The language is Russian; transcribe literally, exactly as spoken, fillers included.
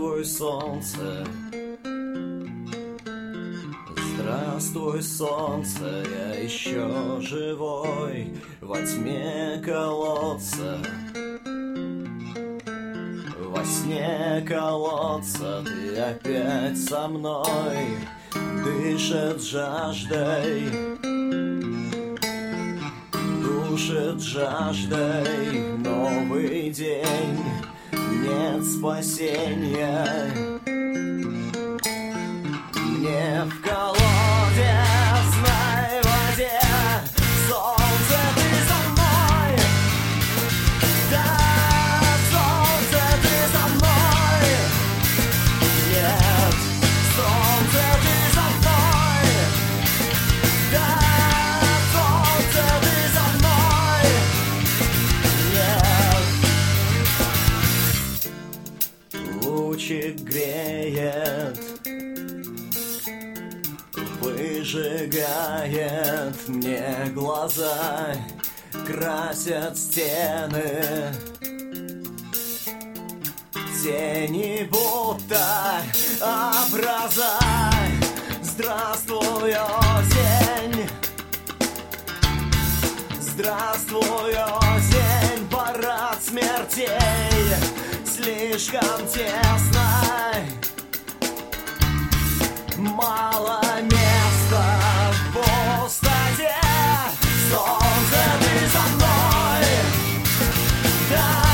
Здравствуй, солнце. Здравствуй, солнце, я еще живой во тьме колодца. Во сне колодца ты опять со мной, дышит жаждой, душит жаждой новый день. Нет спасения мне в колодезной воде. Солнце, ты со мной, да, солнце, ты со мной. Нет, солнце, ты со мной, да, солнце, ты со мной. Нет, лучик греет, выжигает мне глаза, красят стены, тени будто образа. Здравствуй, осень, здравствуй, осень, парад смертей слишком тесно. Мало места в пустоте. Солнце, ты со мной, да.